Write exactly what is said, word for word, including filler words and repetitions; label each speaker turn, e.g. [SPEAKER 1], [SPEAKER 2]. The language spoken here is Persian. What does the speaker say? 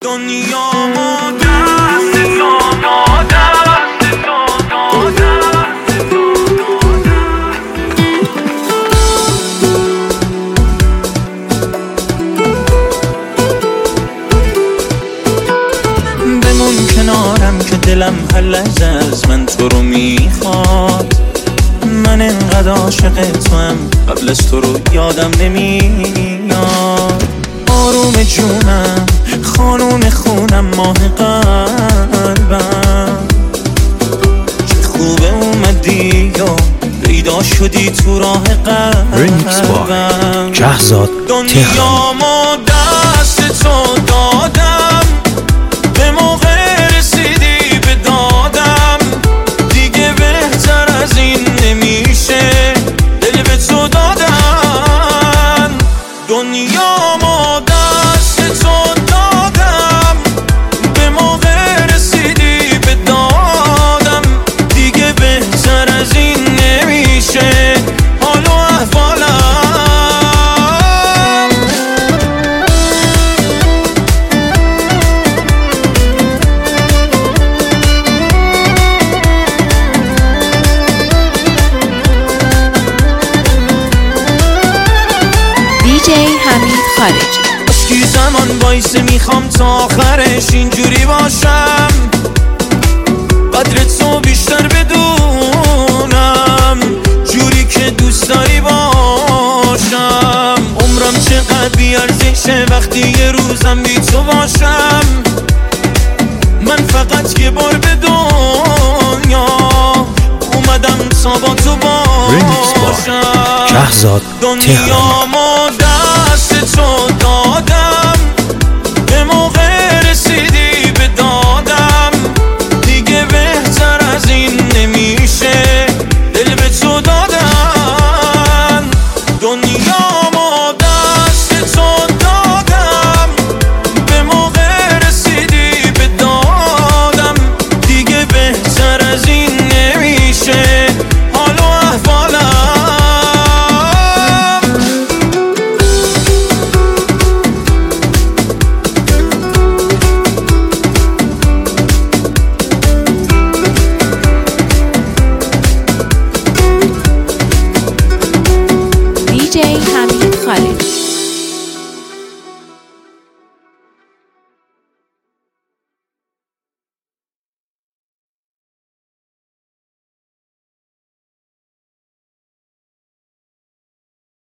[SPEAKER 1] دنیامو دست تو دادم، دست تو دادم، دست تو دادم. بمون کنارم که دلم هر لحظه از من تو رو میخواد. من انقدر عاشق توام قبل از تو رو یادم نمیاد. آروم جونم خانوم خونم ماه قلبم، چه خوبه اومدی و پیدا شدی تو راه قلبم.
[SPEAKER 2] جهزاد
[SPEAKER 1] دنیامو دست تو دادم، به موقع رسیدی به دادم. دیگه بهتر از این نمیشه، دل به تو دادم. دنیامو دست تو دادم، به موقع رسیدی به دادم. دیگه بهتر از این نمیشه، حال و احوالم.
[SPEAKER 3] دیجی حمید خارجی.
[SPEAKER 1] اشکی زمان بایسته میخوام تا آخرش اینجوری باشم، قدر تو بیشتر بدونم، جوری که دوست داری باشم. عمرم چقدر بیارزشه وقتی یه روزم بی تو باشم. من فقط یه بار به دنیا اومدم تا با تو باشم.
[SPEAKER 2] جهزاد
[SPEAKER 1] دنیامو